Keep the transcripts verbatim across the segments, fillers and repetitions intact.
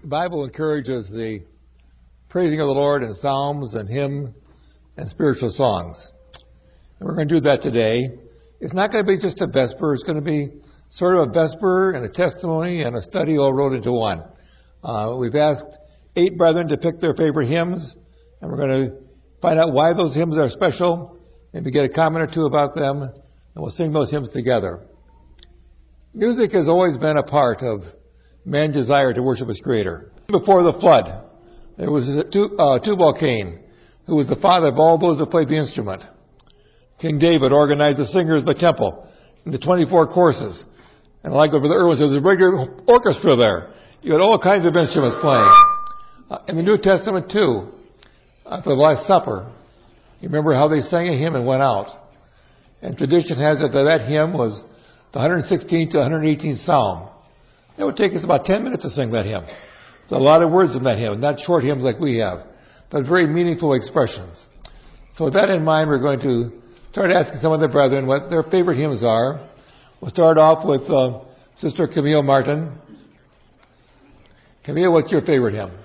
The Bible encourages the praising of the Lord in psalms and hymn and spiritual songs. And we're going to do that today. It's not going to be just a vesper. It's going to be sort of a vesper and a testimony and a study all rolled into one. Uh, we've asked eight brethren to pick their favorite hymns, and we're going to find out why those hymns are special, maybe get a comment or two about them, and we'll sing those hymns together. Music has always been a part of man's desire to worship his Creator. Before the flood, there was uh, Tubal-Cain, who was the father of all those that played the instrument. King David organized the singers of the temple in the twenty-four courses. And like over the Irwins, there was a regular orchestra there. You had all kinds of instruments playing. Uh, in the New Testament, too, at the Last Supper, you remember how they sang a hymn and went out. And tradition has it that that hymn was the one hundred sixteenth to one hundred eighteenth Psalm. It would take us about ten minutes to sing that hymn. There's a lot of words in that hymn, not short hymns like we have, but very meaningful expressions. So with that in mind, we're going to start asking some of the brethren what their favorite hymns are. We'll start off with uh, Sister Camille Martin. Camille, what's your favorite hymn?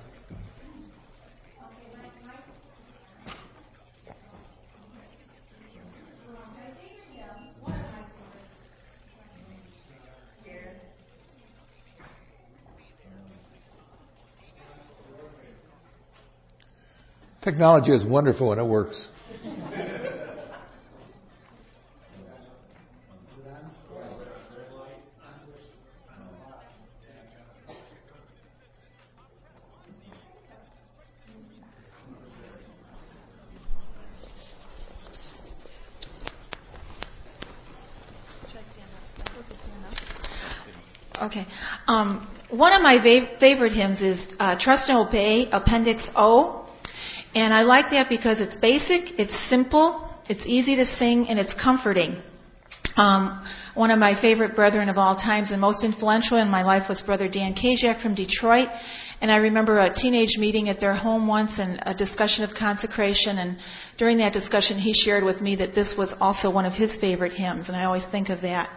Technology is wonderful when it works. Okay. Um, one of my va- favorite hymns is uh, Trust and Obey, Appendix O. And I like that because it's basic, it's simple, it's easy to sing, and it's comforting. Um, one of my favorite brethren of all times and most influential in my life was Brother Dan Kajak from Detroit. And I remember a teenage meeting at their home once and a discussion of consecration. And during that discussion, he shared with me that this was also one of his favorite hymns. And I always think of that.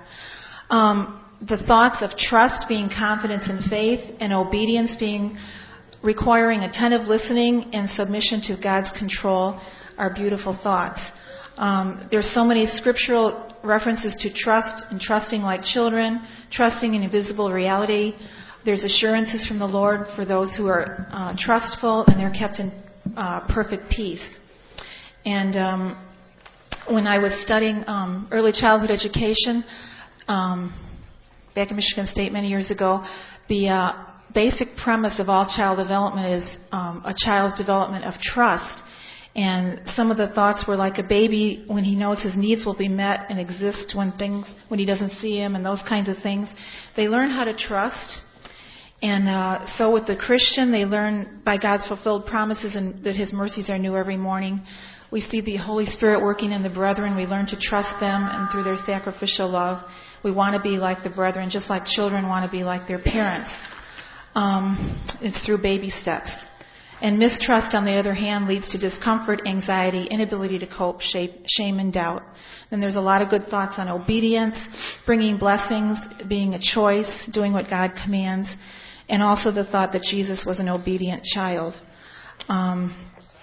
Um, the thoughts of trust being confidence and faith, and obedience being requiring attentive listening and submission to God's control are beautiful thoughts. Um, there's so many scriptural references to trust and trusting like children, trusting in invisible reality. There's assurances from the Lord for those who are uh, trustful, and they're kept in uh, perfect peace. And um, when I was studying um, early childhood education um, back in Michigan State many years ago, the uh, basic premise of all child development is um, a child's development of trust. And some of the thoughts were like a baby when he knows his needs will be met and exist when things when he doesn't see him, and those kinds of things. They learn how to trust. And uh, so with the Christian, they learn by God's fulfilled promises and that his mercies are new every morning. We see the Holy Spirit working in the brethren. We learn to trust them, and through their sacrificial love, we want to be like the brethren, just like children want to be like their parents. Um, it's through baby steps. And mistrust, on the other hand, leads to discomfort, anxiety, inability to cope, shame, and doubt. Then there's a lot of good thoughts on obedience, bringing blessings, being a choice, doing what God commands, and also the thought that Jesus was an obedient child. Um,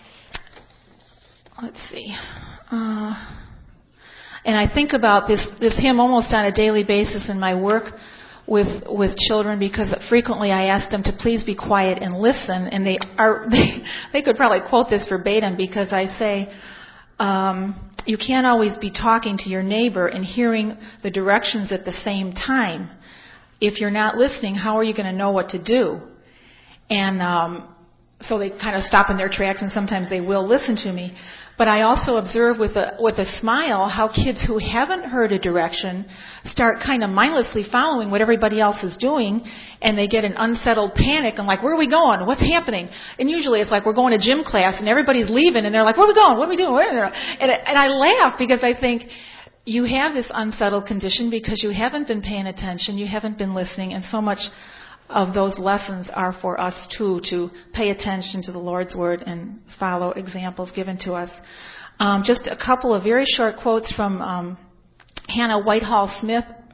let's see. Uh, and I think about this, this hymn almost on a daily basis in my work with with children, because frequently I ask them to please be quiet and listen, and they are they, they could probably quote this verbatim, because I say um, you can't always be talking to your neighbor and hearing the directions at the same time. If you're not listening, how are you going to know what to do? And um, so they kind of stop in their tracks, and sometimes they will listen to me. But I also observe with a with a smile how kids who haven't heard a direction start kind of mindlessly following what everybody else is doing, and they get an unsettled panic. I'm like, where are we going? What's happening? And usually it's like we're going to gym class and everybody's leaving, and they're like, where are we going? What are we doing? And, and I laugh, because I think you have this unsettled condition because you haven't been paying attention, you haven't been listening, and so much of those lessons are for us too, to pay attention to the Lord's Word and follow examples given to us. Um, just a couple of very short quotes from um, Hannah Whitehall Smith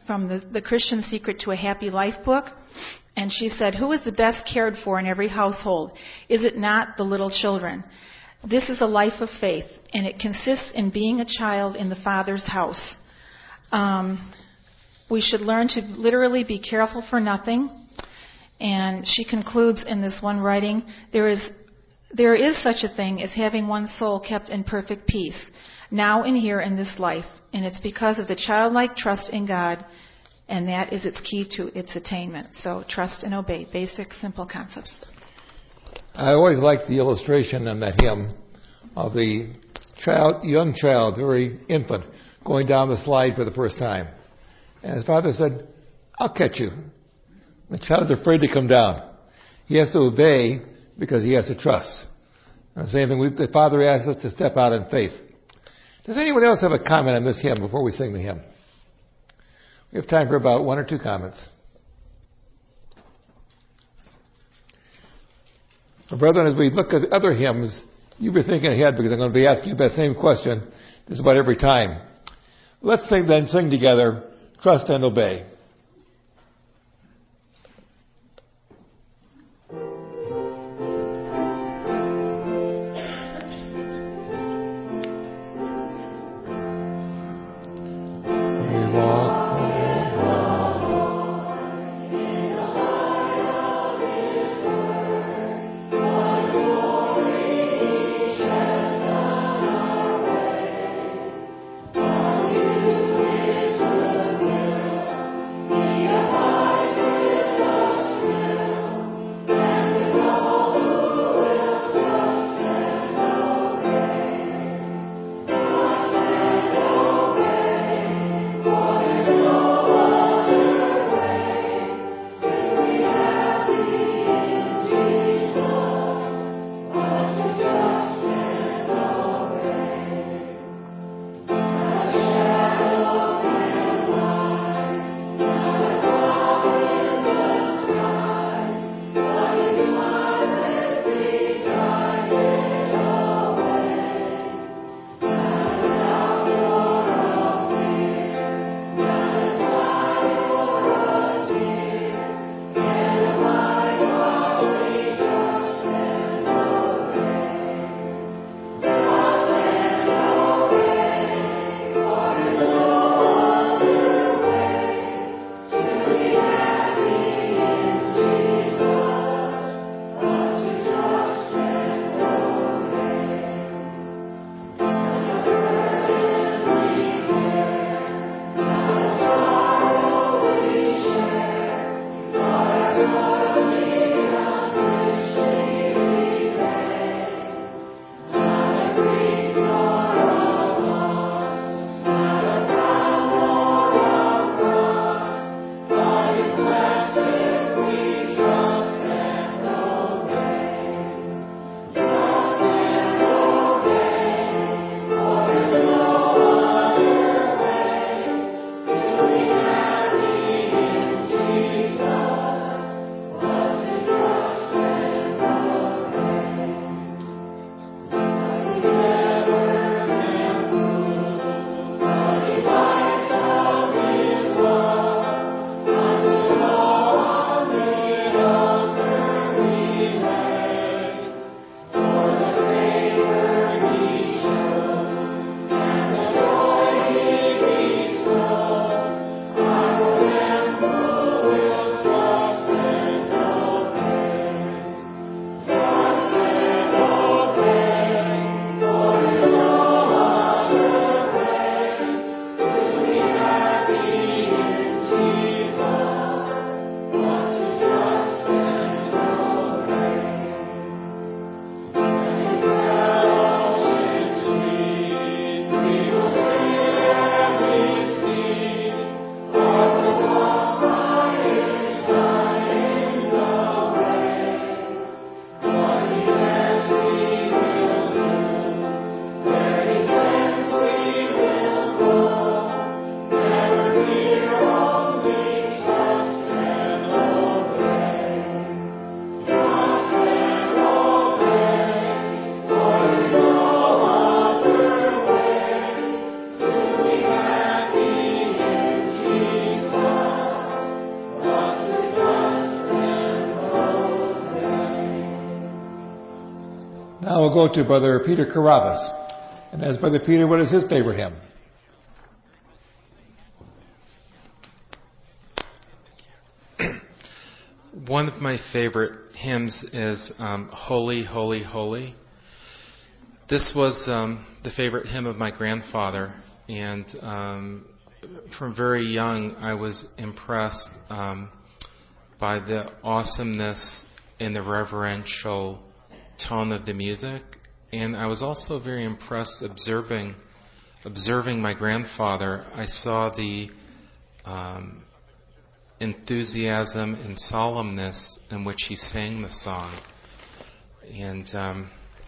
from the, the Christian Secret to a Happy Life book. And she said, who is the best cared for in every household? Is it not the little children? This is a life of faith, and it consists in being a child in the Father's house. Um, we should learn to literally be careful for nothing. And she concludes in this one writing, there is there is such a thing as having one's soul kept in perfect peace, now and here in this life. And it's because of the childlike trust in God, and that is its key to its attainment. So trust and obey, basic, simple concepts. I always liked the illustration in that hymn of the child, young child, very infant, going down the slide for the first time. And his father said, I'll catch you. The child's afraid to come down. He has to obey because he has to trust. And the same thing, we, the Father asks us to step out in faith. Does anyone else have a comment on this hymn before we sing the hymn? We have time for about one or two comments. Well, brethren, as we look at other hymns, you be thinking ahead because I'm going to be asking you that same question just about every time. Let's sing, then sing together, Trust and Obey. Now we'll go to Brother Peter Carabas. And as Brother Peter, what is his favorite hymn? One of my favorite hymns is um, Holy, Holy, Holy. This was um, the favorite hymn of my grandfather, and um, from very young I was impressed um, by the awesomeness and the reverential tone of the music, and I was also very impressed observing observing my grandfather. I saw the um, enthusiasm and solemnness in which he sang the song. And um,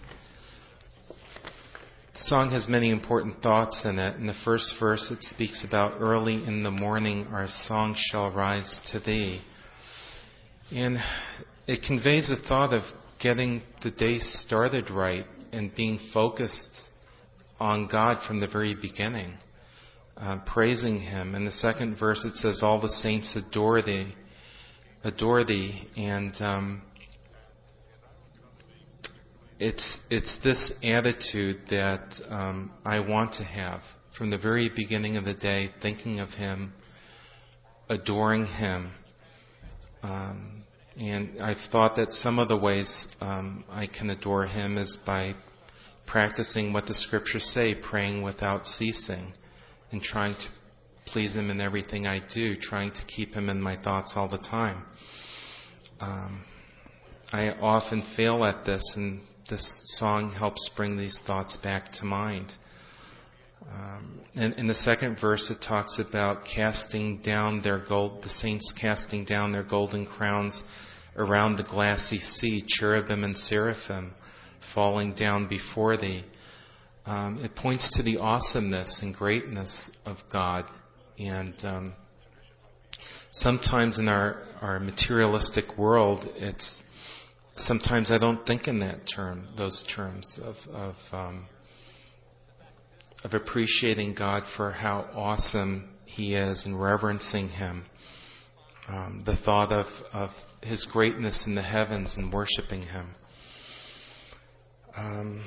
the song has many important thoughts in it. In the first verse it speaks about early in the morning our song shall rise to thee. And it conveys a thought of getting the day started right and being focused on God from the very beginning. Uh, praising Him. In the second verse it says, all the saints adore thee, adore thee, and um, it's it's this attitude that um, I want to have from the very beginning of the day, thinking of Him, adoring Him, um, and I've thought that some of the ways um, I can adore Him is by practicing what the Scriptures say, praying without ceasing. And trying to please Him in everything I do, trying to keep Him in my thoughts all the time. Um, I often fail at this, and this song helps bring these thoughts back to mind. Um, and in the second verse, it talks about casting down their gold, the saints casting down their golden crowns around the glassy sea, cherubim and seraphim falling down before Thee. Um, it points to the awesomeness and greatness of God. And um, sometimes in our, our materialistic world, it's sometimes I don't think in that term, those terms of of, um, of appreciating God for how awesome He is and reverencing Him. Um, the thought of, of His greatness in the heavens and worshiping Him. Um,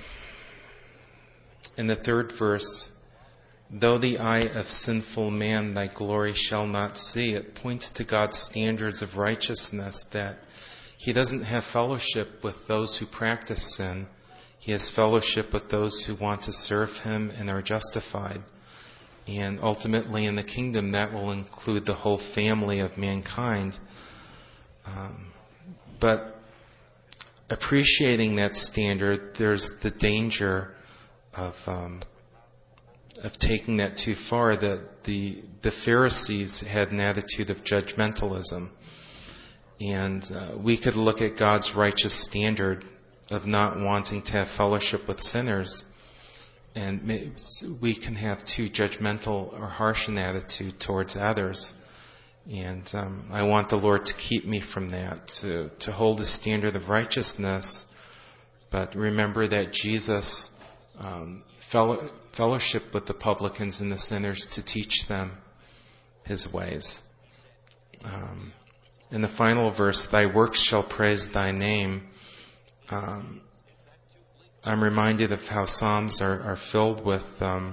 In the third verse, though the eye of sinful man thy glory shall not see, it points to God's standards of righteousness, that He doesn't have fellowship with those who practice sin. He has fellowship with those who want to serve Him and are justified. And ultimately in the kingdom that will include the whole family of mankind. Um, but appreciating that standard, there's the danger of um, of taking that too far. That the the Pharisees had an attitude of judgmentalism, and uh, we could look at God's righteous standard of not wanting to have fellowship with sinners, and may, we can have too judgmental or harsh an attitude towards others. And um, I want the Lord to keep me from that, to to hold a standard of righteousness, but remember that Jesus Um, fellow, fellowship with the publicans and the sinners to teach them His ways. Um, in the final verse, thy works shall praise thy name. Um, I'm reminded of how Psalms are, are filled with um,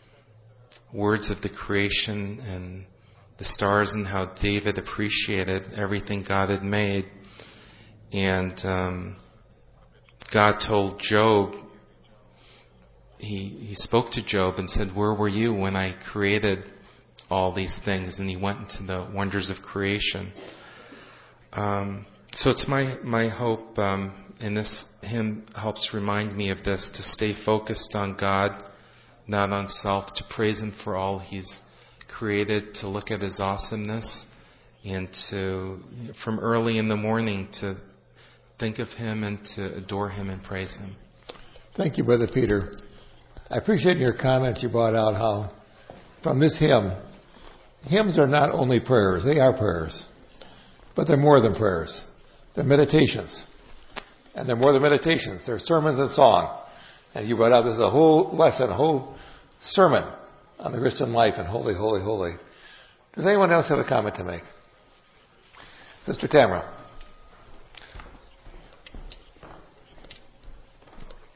words of the creation and the stars, and how David appreciated everything God had made. And um, God told Job, He, he spoke to Job and said, where were you when I created all these things? And he went into the wonders of creation. Um, so it's my, my hope, um, and this hymn helps remind me of this, to stay focused on God, not on self, to praise Him for all He's created, to look at His awesomeness, and to, from early in the morning, to think of Him and to adore Him and praise Him. Thank you, Brother Peter. I appreciate your comments. You brought out how from this hymn, hymns are not only prayers, they are prayers, but they're more than prayers. They're meditations. And they're more than meditations. They're sermons and song. And you brought out, this is a whole lesson, a whole sermon on the Christian life and holy, holy, holy. Does anyone else have a comment to make? Sister Tamara.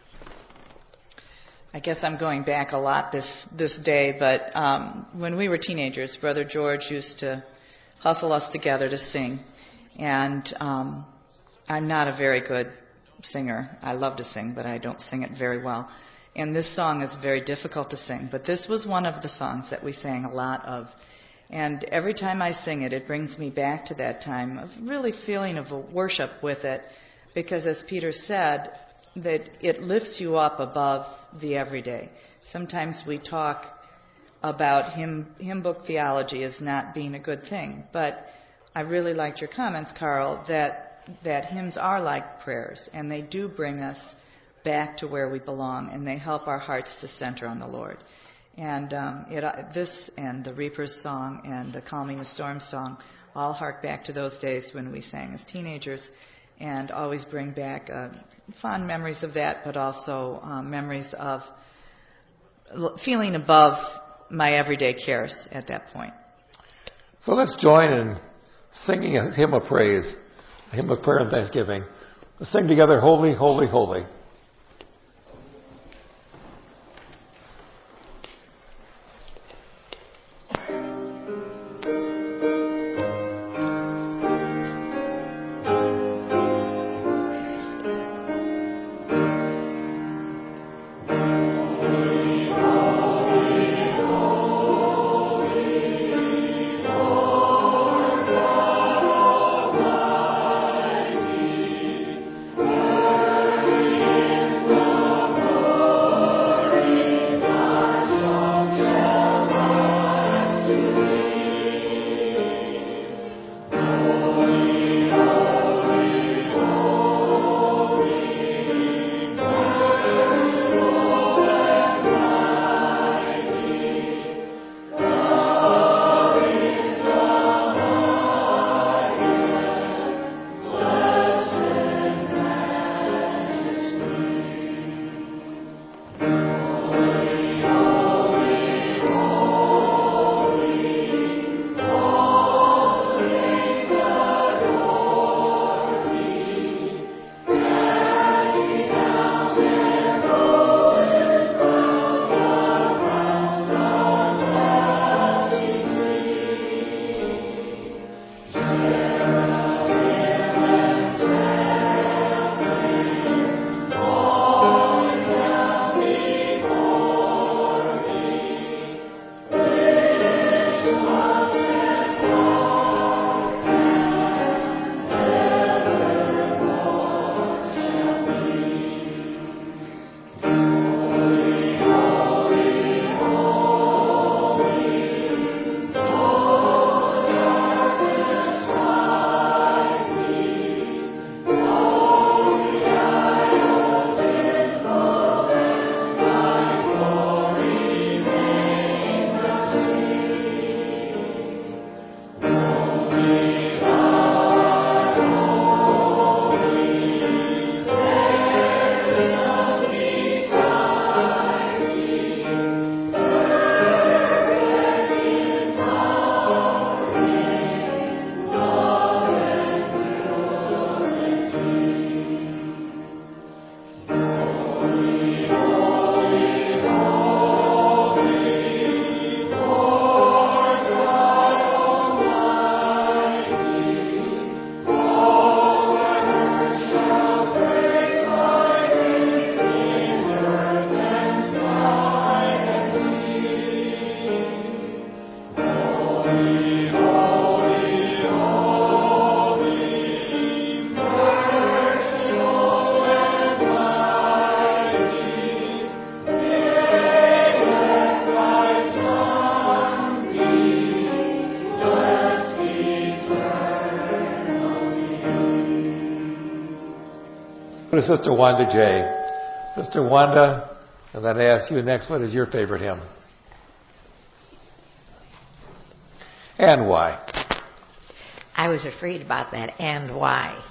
I guess I'm going back a lot this, this day, but um, when we were teenagers, Brother George used to hustle us together to sing. And um, I'm not a very good singer. I love to sing, but I don't sing it very well. And this song is very difficult to sing. But this was one of the songs that we sang a lot of. And every time I sing it, it brings me back to that time of really feeling of worship with it. Because as Peter said, that it lifts you up above the everyday. Sometimes we talk about hymn, hymn book theology as not being a good thing. But I really liked your comments, Carl, that that hymns are like prayers, and they do bring us back to where we belong, and they help our hearts to center on the Lord. And um, it, uh, this and the Reaper's Song and the Calming the Storm song all hark back to those days when we sang as teenagers, and always bring back uh, fond memories of that, but also um, memories of l- feeling above my everyday cares at that point. So let's join in singing a hymn of praise, a hymn of prayer and thanksgiving. Let's sing together, Holy, Holy, Holy. To Sister Wanda J. Sister Wanda, I'm going to ask you next, what is your favorite hymn? And why? I was afraid about that, and why.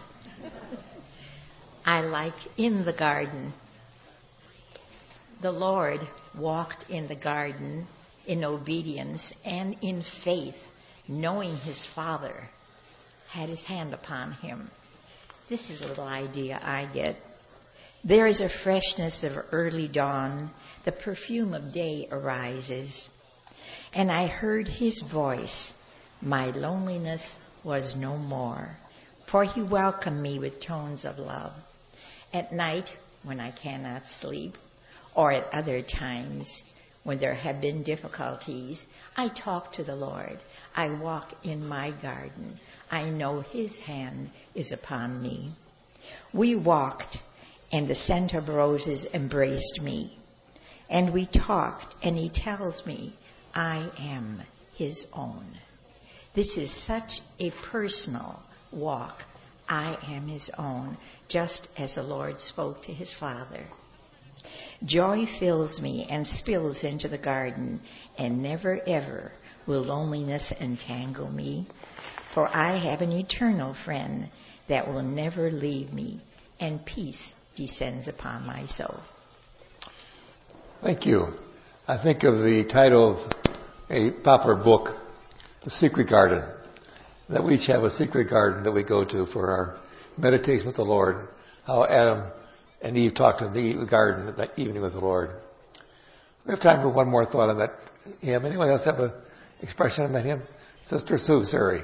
I like In the Garden. The Lord walked in the garden in obedience and in faith, knowing his Father had his hand upon him. This is a little idea I get. There is a freshness of early dawn the perfume of day arises. And I heard his voice. My loneliness was no more, for he welcomed me with tones of love. At night, when I cannot sleep, or at other times when there have been difficulties, I talk to the Lord. I walk in my garden. I know his hand is upon me. We walked, and the scent of roses embraced me. And we talked, and he tells me, I am his own. This is such a personal walk. I am his own, just as the Lord spoke to his Father. Joy fills me and spills into the garden, and never ever will loneliness entangle me, for I have an eternal friend that will never leave me, and peace descends upon my soul. Thank you. I think of the title of a popular book, The Secret Garden, that we each have a secret garden that we go to for our meditation with the Lord, how Adam and Eve talked in the garden that evening with the Lord. We have time for one more thought on that hymn. Anyone else have an expression on that hymn? Sister Sue Suri.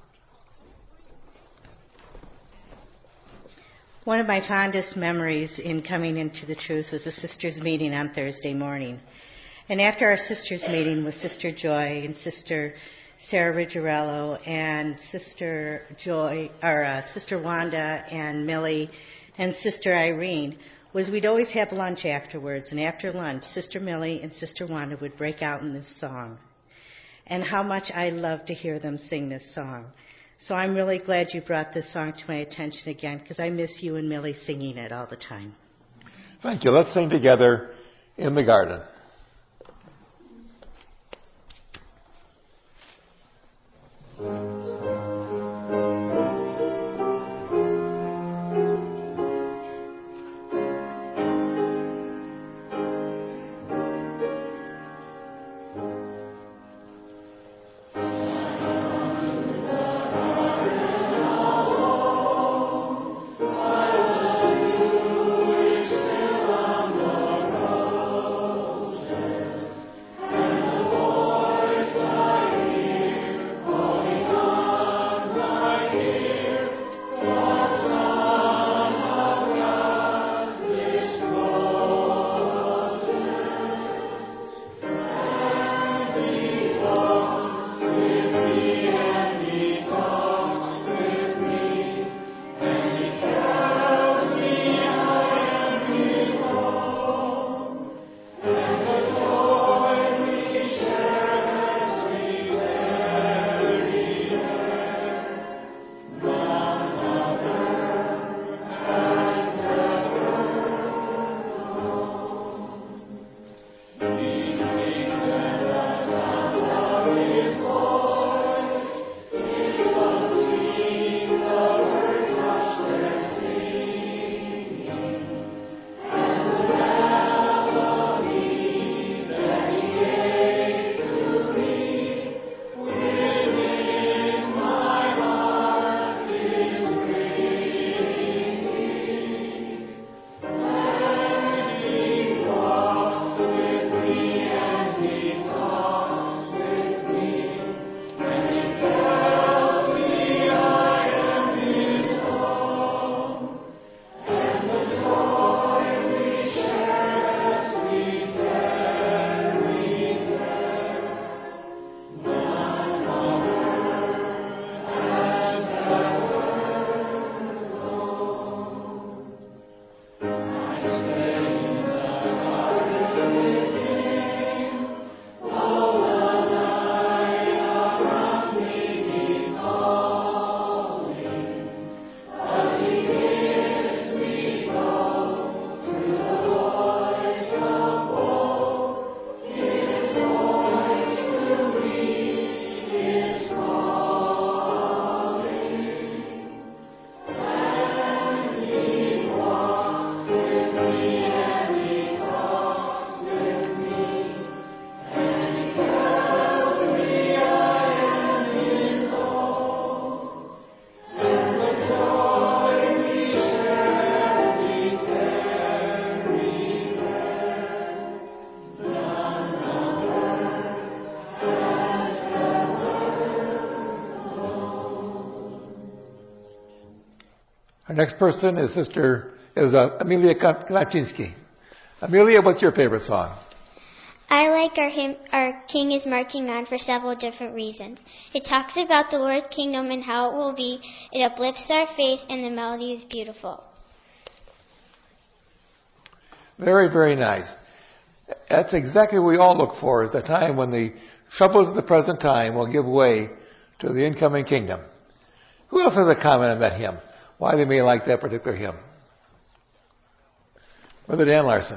One of my fondest memories in coming into the truth was a sisters' meeting on Thursday morning. And after our sisters' meeting with Sister Joy and Sister Sarah Riggerello and Sister Joy, or uh, Sister Wanda and Millie and Sister Irene, was we'd always have lunch afterwards. And after lunch, Sister Millie and Sister Wanda would break out in this song. And how much I love to hear them sing this song. So I'm really glad you brought this song to my attention again, because I miss you and Millie singing it all the time. Thank you. Let's sing together In the Garden. Our next person is Sister is uh, Amelia Knaczynski. Amelia, what's your favorite song? I like our hymn, Our King is Marching On for several different reasons. It talks about the Lord's kingdom and how it will be. It uplifts our faith, and the melody is beautiful. Very, very nice. That's exactly what we all look for, is the time when the troubles of the present time will give way to the incoming kingdom. Who else has a comment on that hymn? Why they may like that particular hymn? Brother Dan Larson.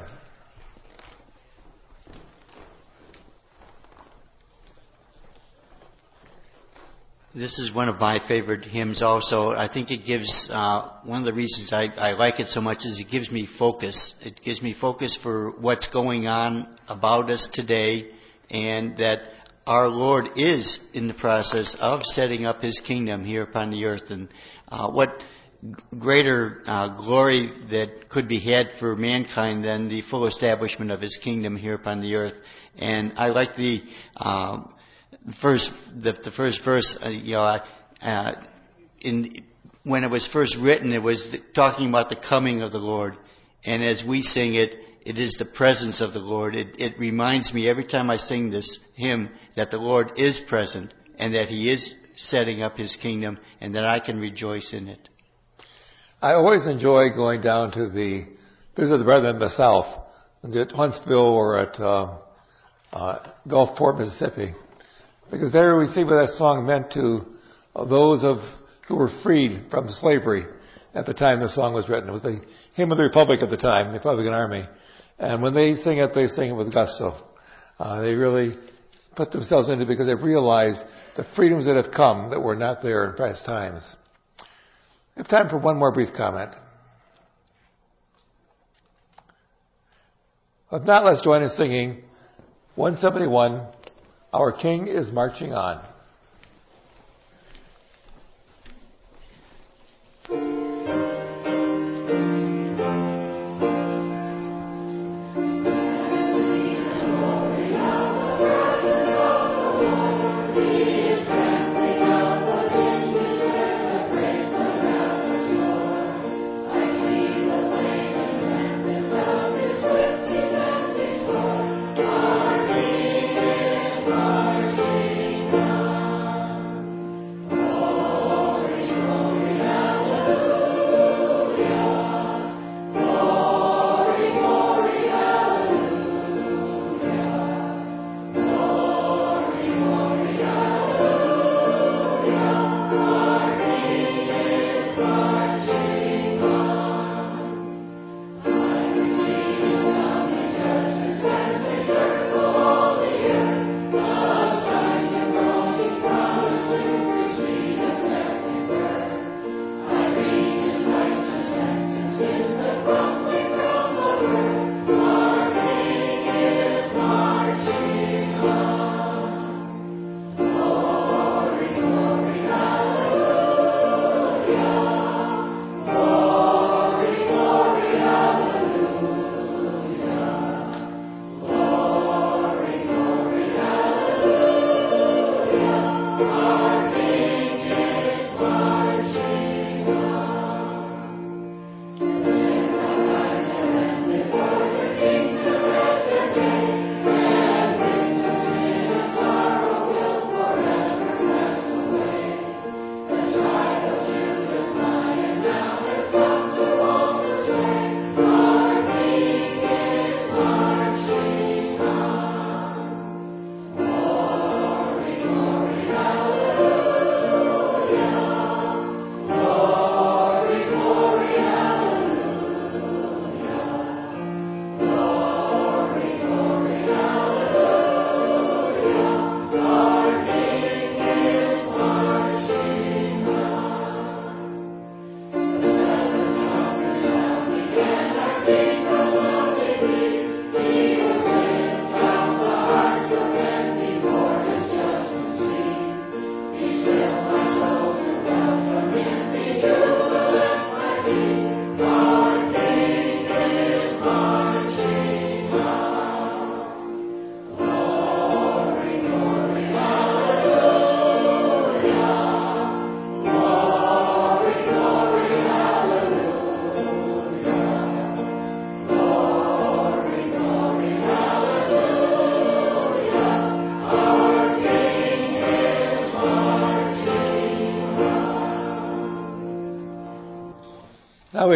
This is one of my favorite hymns also. I think it gives, uh, one of the reasons I, I like it so much is it gives me focus. It gives me focus for what's going on about us today, and that our Lord is in the process of setting up His kingdom here upon the earth. And uh, what greater uh, glory that could be had for mankind than the full establishment of His kingdom here upon the earth. And I like the... Uh, First, the, the first verse, uh, you know, uh, in when it was first written, it was the, talking about the coming of the Lord, and as we sing it, it is the presence of the Lord. It, it reminds me every time I sing this hymn that the Lord is present and that He is setting up His kingdom, and that I can rejoice in it. I always enjoy going down to the visit the brethren in the South, at Huntsville or at uh, uh, Gulfport, Mississippi. Because there we see what that song meant to those of who were freed from slavery at the time the song was written. It was the hymn of the Republic at the time, the Republican Army. And when they sing it, they sing it with gusto. Uh, they really put themselves into it because they realize the freedoms that have come that were not there in past times. We have time for one more brief comment. If not, let's join in singing one seventy-one, Our King is Marching On.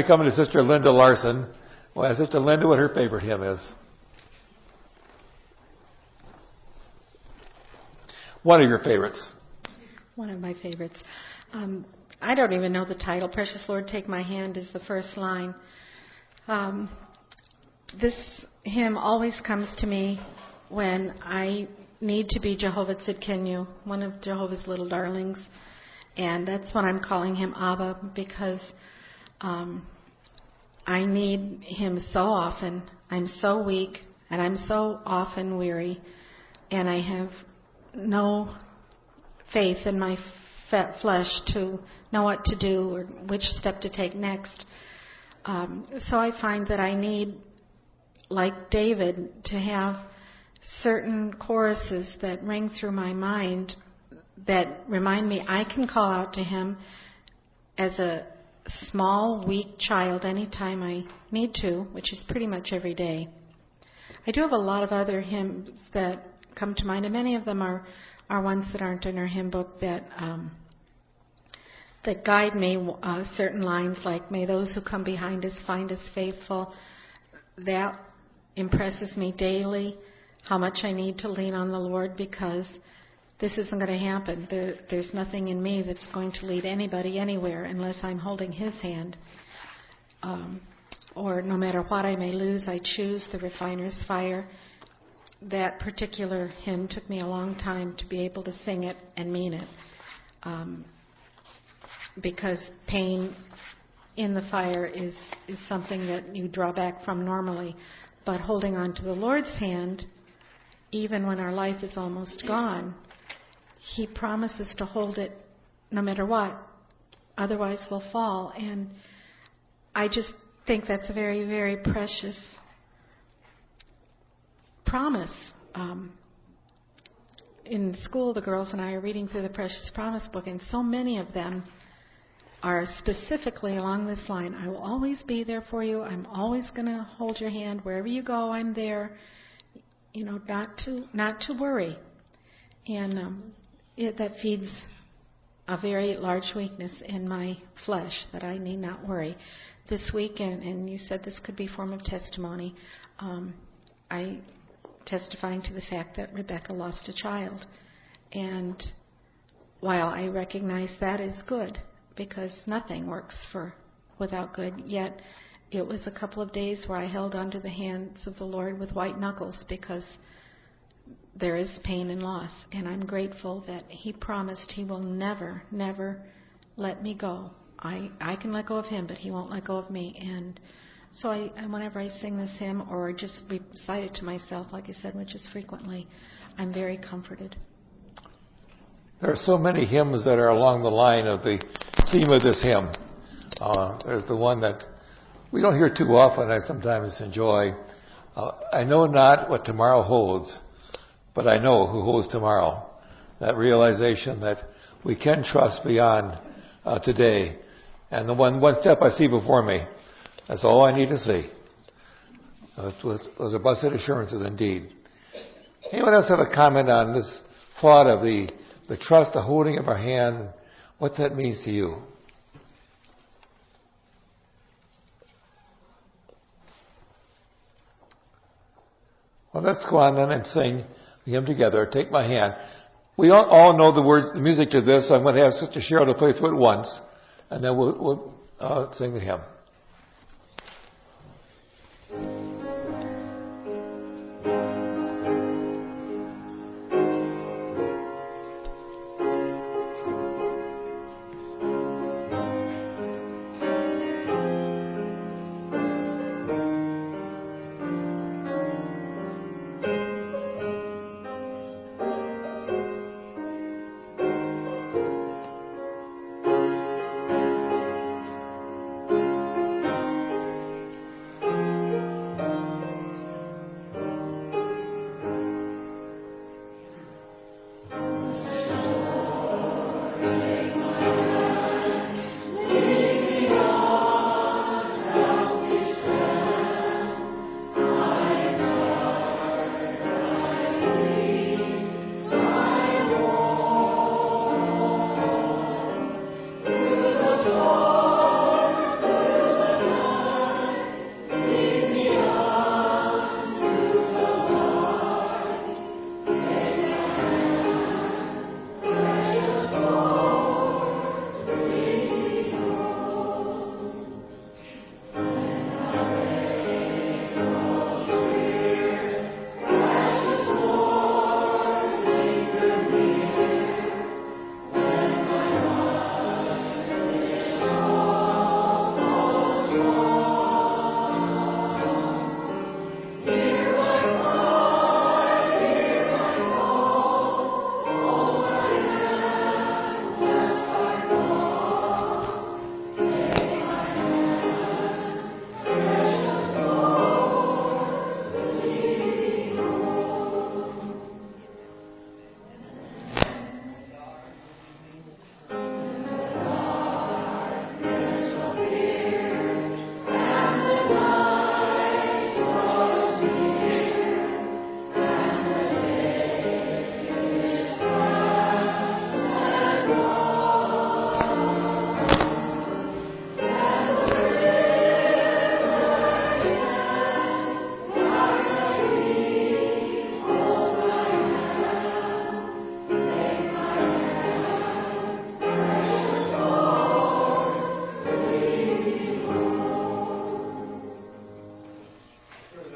we come to Sister Linda Larson. Well, Sister Linda, what her favorite hymn is. One of your favorites. One of my favorites. Um, I don't even know the title. Precious Lord, Take My Hand is the first line. Um, this hymn always comes to me when I need to be Jehovah Tzidkenu, one of Jehovah's little darlings. And that's when I'm calling him Abba, because um, I need him so often. I'm so weak, and I'm so often weary, and I have no faith in my f- flesh to know what to do or which step to take next. Um, so I find that I need, like David, to have certain choruses that ring through my mind that remind me I can call out to him as a small, weak child anytime I need to, which is pretty much every day. I do have a lot of other hymns that come to mind, and many of them are, are ones that aren't in our hymn book that um, that guide me. Uh, certain lines like, may those who come behind us find us faithful. That impresses me daily, how much I need to lean on the Lord, because this isn't going to happen. There, there's nothing in me that's going to lead anybody anywhere unless I'm holding his hand. Um, or no matter what I may lose, I choose the refiner's fire. That particular hymn took me a long time to be able to sing it and mean it. Um, because pain in the fire is, is something that you draw back from normally. But holding on to the Lord's hand, even when our life is almost gone, he promises to hold it no matter what. Otherwise we'll fall. And I just think that's a very, very precious promise. Um, in school, the girls and I are reading through the Precious Promise book, and so many of them are specifically along this line. I will always be there for you. I'm always going to hold your hand. Wherever you go, I'm there. You know, not to not to worry. And um, it, that feeds a very large weakness in my flesh, that I need not worry. This week, and, and you said this could be a form of testimony, um, I testifying to the fact that Rebecca lost a child. And while I recognize that is good, because nothing works for without good, yet it was a couple of days where I held onto the hands of the Lord with white knuckles, because there is pain and loss. And I'm grateful that he promised he will never, never let me go. I, I can let go of him, but he won't let go of me. And so I, whenever I sing this hymn, or just recite it to myself, like I said, which is frequently, I'm very comforted. There are so many hymns that are along the line of the theme of this hymn. Uh, there's the one that we don't hear too often, I sometimes enjoy. Uh, I know not what tomorrow holds, but I know who holds tomorrow. That realization that we can trust beyond uh, today. And the one, one step I see before me, that's all I need to see. Uh, those are blessed assurances indeed. Anyone else have a comment on this thought of the, the trust, the holding of our hand, what that means to you? Well, let's go on then and sing the hymn together. Take my hand. We all, all know the words, the music to this, so I'm going to have Sister Cheryl to play through it once, and then we'll, we'll uh, sing the hymn.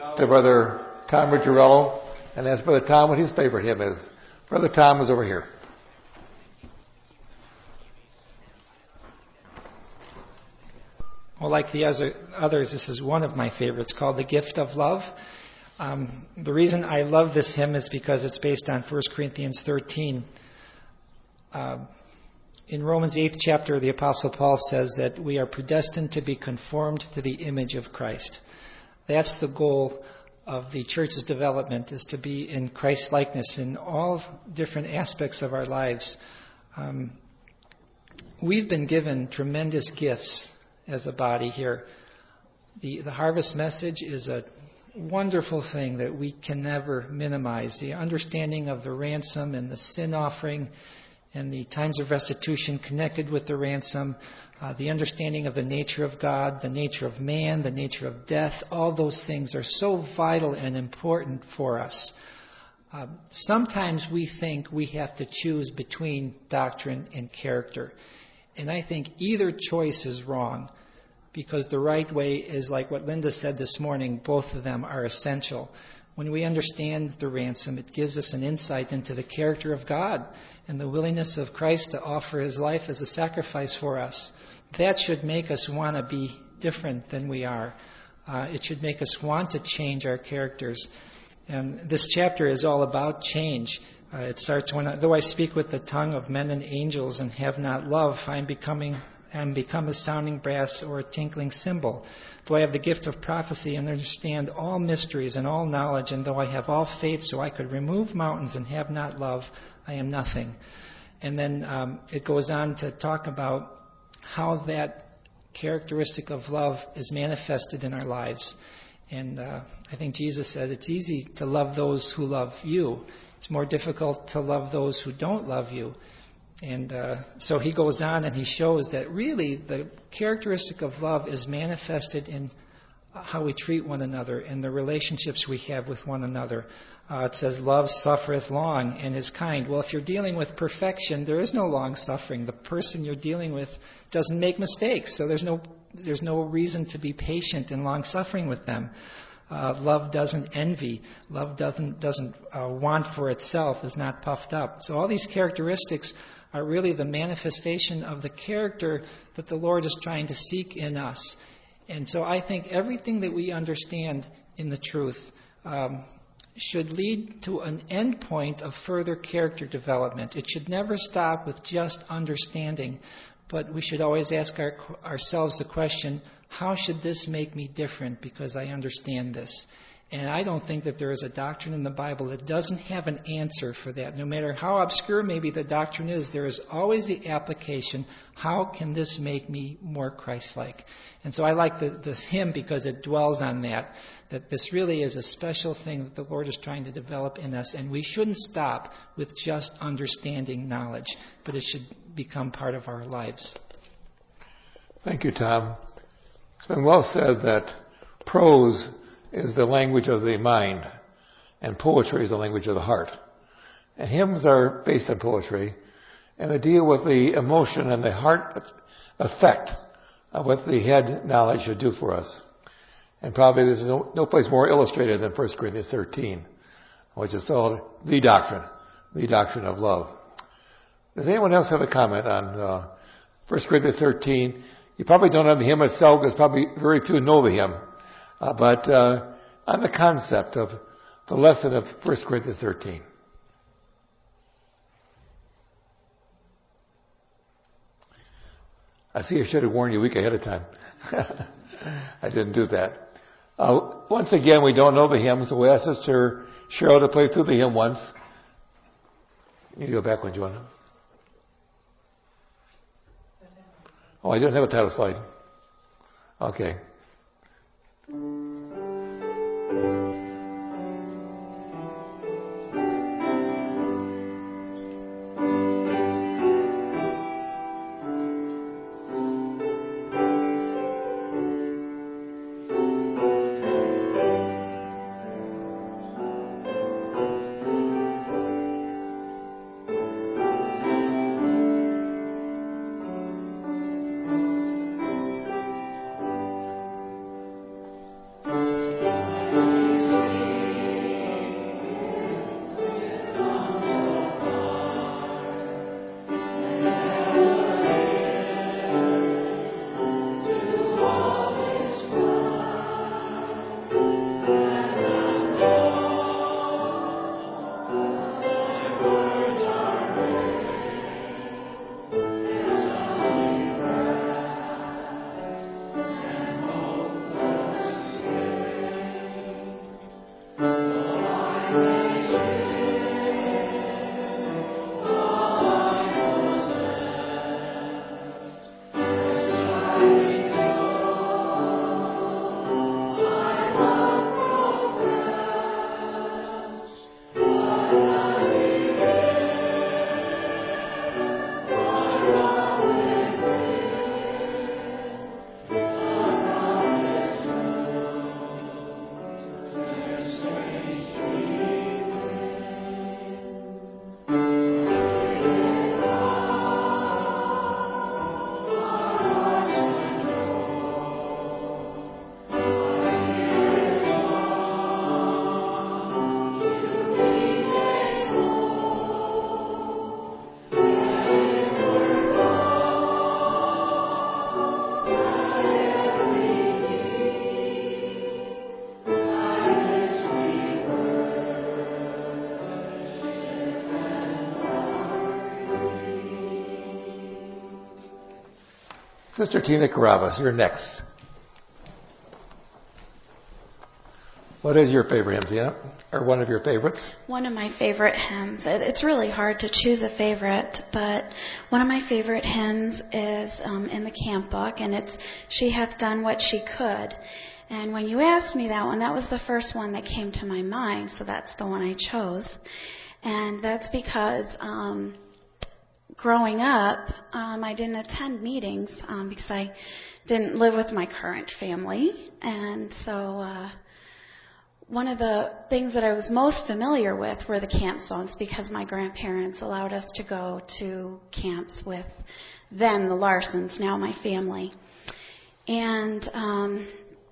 to Brother Tom Ricciarello and ask Brother Tom what his favorite hymn is. Brother Tom is over here. Well, like the other, others, this is one of my favorites, called The Gift of Love. Um, the reason I love this hymn is because it's based on First Corinthians thirteen. Uh, in Romans eighth chapter, the Apostle Paul says that we are predestined to be conformed to the image of Christ. That's the goal of the church's development, is to be in Christ's likeness in all different aspects of our lives. Um, we've been given tremendous gifts as a body here. The, the harvest message is a wonderful thing that we can never minimize. The understanding of the ransom and the sin offering and the times of restitution connected with the ransom, uh, the understanding of the nature of God, the nature of man, the nature of death, all those things are so vital and important for us. Uh, sometimes we think we have to choose between doctrine and character. And I think either choice is wrong, because the right way is like what Linda said this morning. Both of them are essential. When we understand the ransom, it gives us an insight into the character of God and the willingness of Christ to offer his life as a sacrifice for us. That should make us want to be different than we are. Uh, it should make us want to change our characters. And this chapter is all about change. Uh, it starts, when I, though I speak with the tongue of men and angels and have not love, I'm becoming am become a sounding brass or a tinkling cymbal. Though I have the gift of prophecy and understand all mysteries and all knowledge, and though I have all faith so I could remove mountains and have not love, I am nothing. And then um, it goes on to talk about how that characteristic of love is manifested in our lives. And uh, I think Jesus said it's easy to love those who love you. It's more difficult to love those who don't love you. And uh, so he goes on and he shows that really the characteristic of love is manifested in how we treat one another and the relationships we have with one another. Uh, it says, love suffereth long and is kind. Well, if you're dealing with perfection, there is no long suffering. The person you're dealing with doesn't make mistakes, so there's no there's no reason to be patient and long suffering with them. Uh, love doesn't envy. Love doesn't doesn't uh, want for itself, is not puffed up. So all these characteristics are really the manifestation of the character that the Lord is trying to seek in us. And so I think everything that we understand in the truth um, should lead to an end point of further character development. It should never stop with just understanding, but we should always ask our, ourselves the question, how should this make me different because I understand this? And I don't think that there is a doctrine in the Bible that doesn't have an answer for that. No matter how obscure maybe the doctrine is, there is always the application, how can this make me more Christ-like? And so I like the, this hymn because it dwells on that, that this really is a special thing that the Lord is trying to develop in us, and we shouldn't stop with just understanding knowledge, but it should become part of our lives. Thank you, Tom. It's been well said that prose is the language of the mind, and poetry is the language of the heart. And hymns are based on poetry, and they deal with the emotion and the heart effect of what the head knowledge should do for us. And probably there's no, no place more illustrated than First Corinthians thirteen, which is called the doctrine, the doctrine of love. Does anyone else have a comment on uh, First Corinthians thirteen? You probably don't know the hymn itself, because probably very few know the hymn. Uh, but uh, on the concept of the lesson of First Corinthians thirteen. I see I should have warned you a week ahead of time. I didn't do that. Uh, once again, we don't know the hymn, so we asked Sister Cheryl to play through the hymn once. You go back one, Joanna. Oh, I didn't have a title slide. Okay. Sister Tina Carabas, you're next. What is your favorite hymn, Tina? Or one of your favorites? One of my favorite hymns. It, it's really hard to choose a favorite, but one of my favorite hymns is um, in the camp book, and it's "She Hath Done What She Could." And when you asked me that one, that was the first one that came to my mind, so that's the one I chose. And that's because um, growing up, um, I didn't attend meetings um, because I didn't live with my current family, and so uh, one of the things that I was most familiar with were the camp songs because my grandparents allowed us to go to camps with then the Larsons, now my family. And um,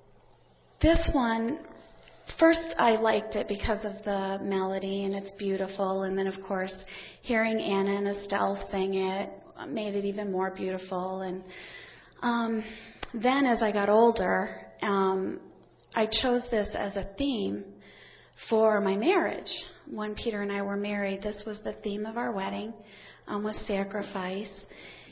this one, first I liked it because of the melody and it's beautiful. And then, of course, hearing Anna and Estelle sing it made it even more beautiful. And um, then as I got older, um, I chose this as a theme for my marriage. When Peter and I were married, this was the theme of our wedding, um, was sacrifice.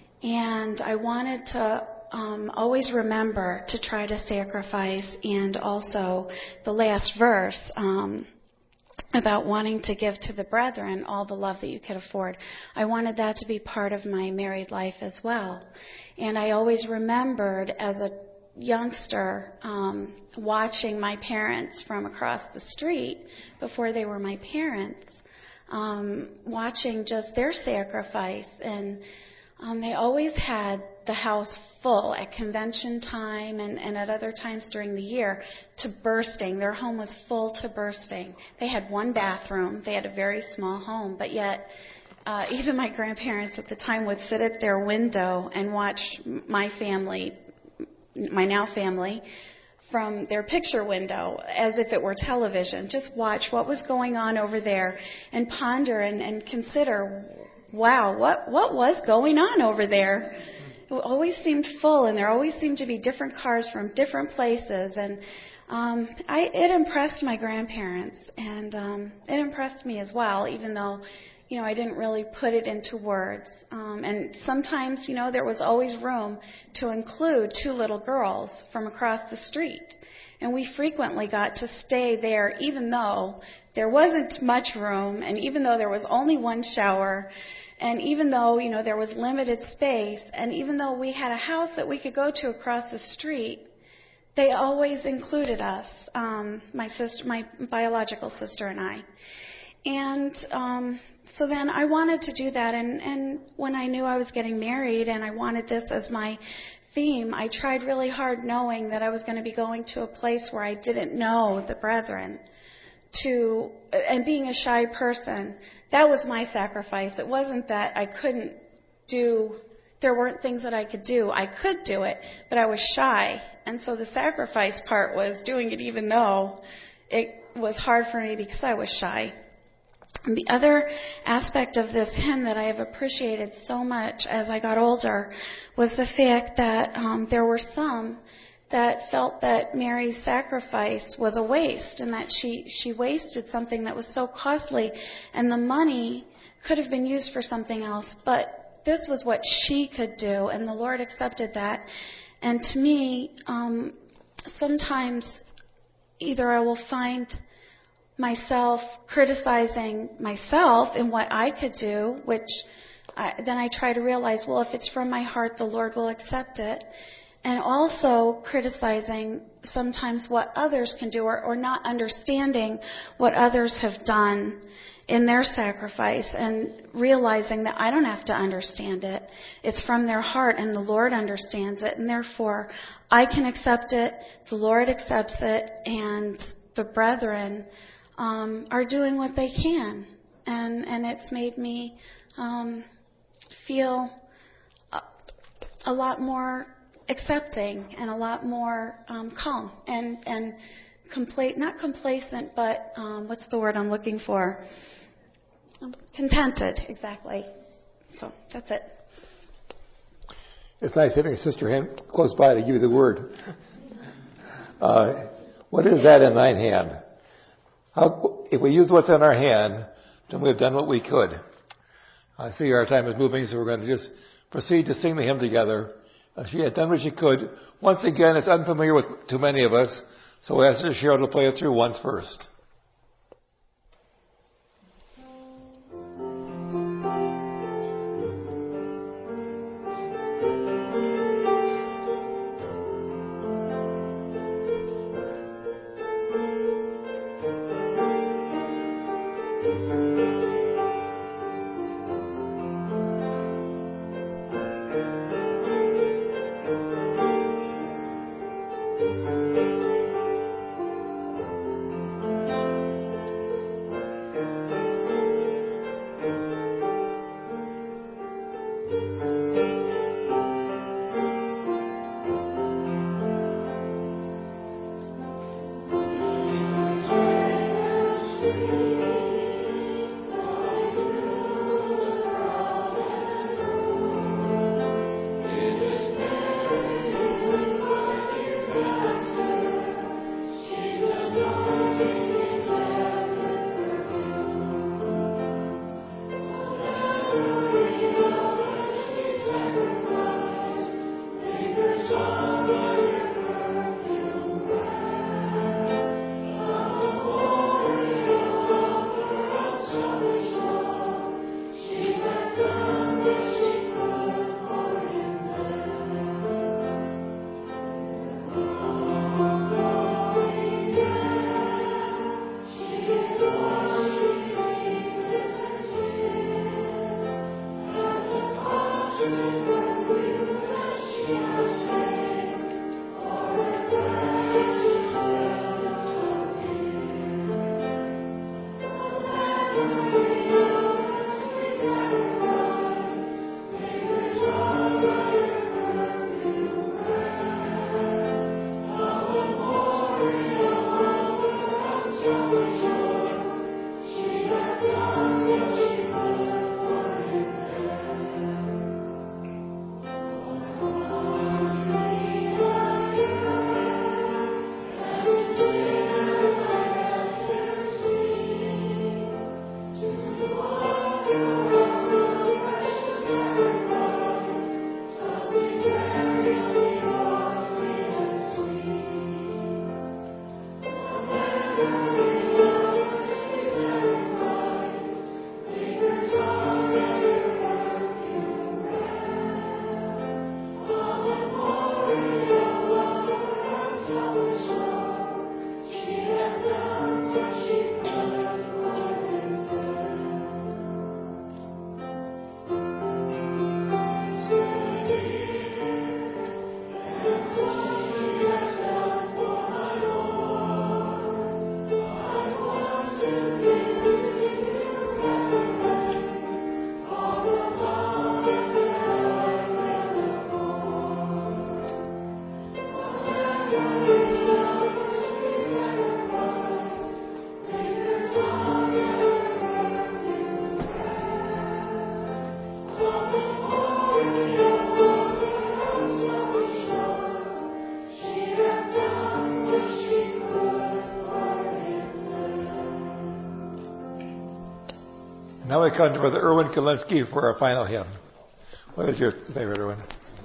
And I wanted to um, always remember to try to sacrifice, and also the last verse um, about wanting to give to the brethren all the love that you could afford. I wanted that to be part of my married life as well. And I always remembered as a youngster um, watching my parents from across the street before they were my parents, um, watching just their sacrifice. And um, they always had the house full at convention time and, and at other times during the year to bursting. Their home was full to bursting. They had one bathroom. They had a very small home, but yet uh, even my grandparents at the time would sit at their window and watch my family, my now family, from their picture window as if it were television. Just watch what was going on over there and ponder and, and consider, wow, what, what was going on over there? It always seemed full, and there always seemed to be different cars from different places. And um, I, it impressed my grandparents, and um, it impressed me as well, even though you know, I didn't really put it into words. Um, and sometimes, you know, there was always room to include two little girls from across the street. And we frequently got to stay there even though there wasn't much room, and even though there was only one shower, and even though, you know, there was limited space, and even though we had a house that we could go to across the street, they always included us, um, my sister, my biological sister and I. And um, so then I wanted to do that, and, and when I knew I was getting married and I wanted this as my theme, I tried really hard knowing that I was going to be going to a place where I didn't know the brethren, to, and being a shy person, that was my sacrifice. It wasn't that I couldn't do, there weren't things that I could do. I could do it, but I was shy. And so the sacrifice part was doing it even though it was hard for me because I was shy. And the other aspect of this hymn that I have appreciated so much as I got older was the fact that um, there were some that felt that Mary's sacrifice was a waste, and that she, she wasted something that was so costly, and the money could have been used for something else, but this was what she could do, and the Lord accepted that. And to me, um, sometimes either I will find myself criticizing myself in what I could do, which I, then I try to realize, well, if it's from my heart, the Lord will accept it. And also criticizing sometimes what others can do, or, or not understanding what others have done in their sacrifice, and realizing that I don't have to understand it. It's from their heart, and the Lord understands it, and therefore I can accept it, the Lord accepts it, and the brethren um, are doing what they can. And, and it's made me um, feel a, a lot more accepting and a lot more um, calm and and compla- not complacent, but um, what's the word I'm looking for? Um, contented, exactly. So that's it. It's nice having a sister hand close by to give you the word. Uh, what is that in thine hand? How, if we use what's in our hand, then we've done what we could. I see our time is moving, so we're going to just proceed to sing the hymn together. Uh, she had done what she could. Once again, it's unfamiliar with too many of us, so we asked Cheryl to play it through once first. Now we come to Brother Erwin Kalinsky for our final hymn. What is your favorite, Erwin?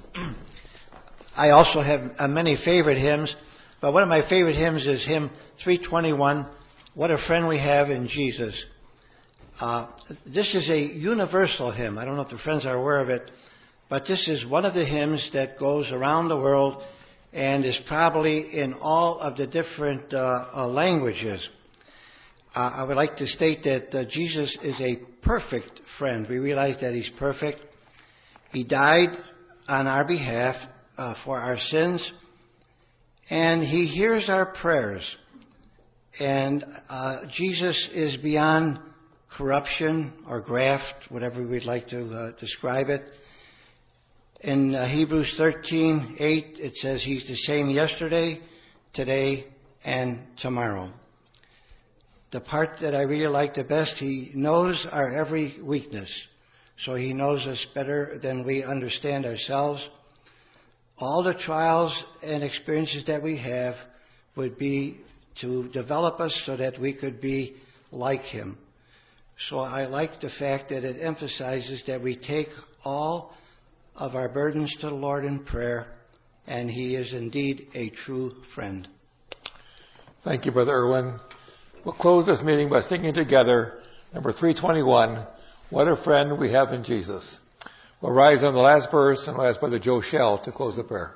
I also have uh, many favorite hymns, but one of my favorite hymns is hymn three twenty-one, What a Friend We Have in Jesus. Uh, this is a universal hymn. I don't know if the friends are aware of it, but this is one of the hymns that goes around the world and is probably in all of the different uh, uh, languages. Uh, I would like to state that uh, Jesus is a perfect friend. We realize that He's perfect. He died on our behalf uh, for our sins, and He hears our prayers. And uh, Jesus is beyond corruption or graft, whatever we'd like to uh, describe it. In uh, Hebrews thirteen eight, it says He's the same yesterday, today, and tomorrow. The part that I really like the best, He knows our every weakness. So He knows us better than we understand ourselves. All the trials and experiences that we have would be to develop us so that we could be like Him. So I like the fact that it emphasizes that we take all of our burdens to the Lord in prayer, and he is indeed a true friend. Thank you, Brother Irwin. We'll close this meeting by singing together number three twenty-one, What a Friend We Have in Jesus. We'll rise on the last verse, and we'll ask Brother Joe Shell to close the prayer.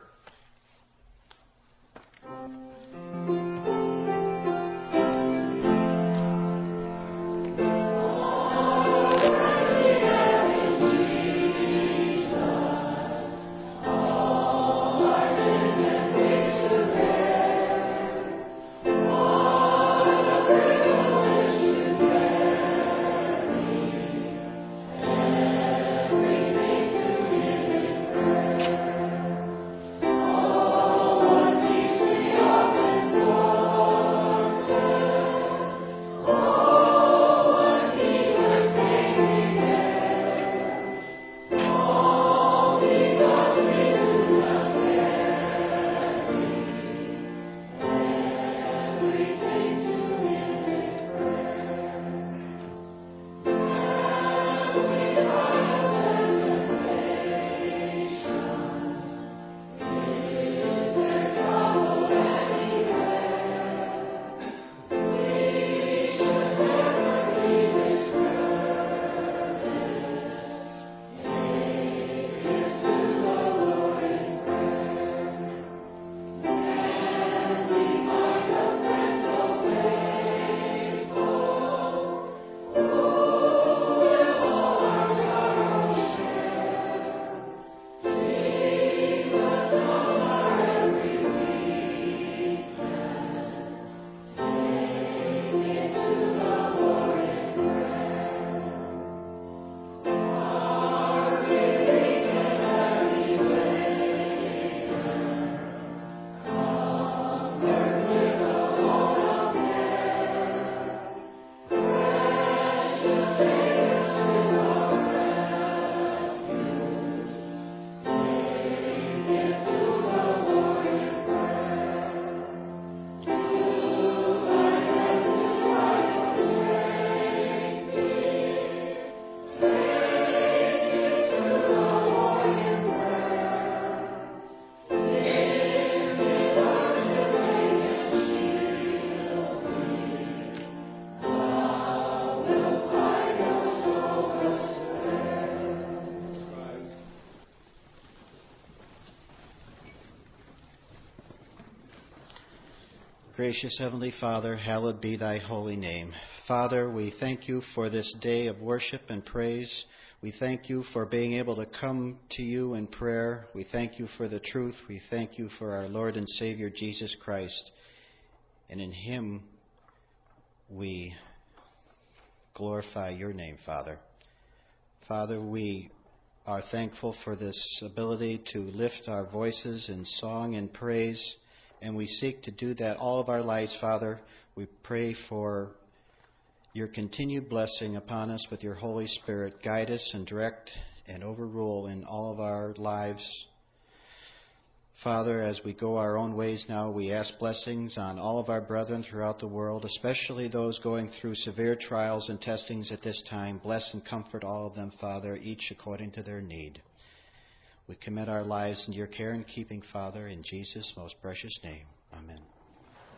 Gracious Heavenly Father, hallowed be thy holy name. Father, we thank you for this day of worship and praise. We thank you for being able to come to you in prayer. We thank you for the truth. We thank you for our Lord and Savior, Jesus Christ. And in him we glorify your name, Father. Father, we are thankful for this ability to lift our voices in song and praise. And we seek to do that all of our lives, Father. We pray for your continued blessing upon us with your Holy Spirit. Guide us and direct and overrule in all of our lives. Father, as we go our own ways now, we ask blessings on all of our brethren throughout the world, especially those going through severe trials and testings at this time. Bless and comfort all of them, Father, each according to their need. We commit our lives into your care and keeping, Father, in Jesus' most precious name.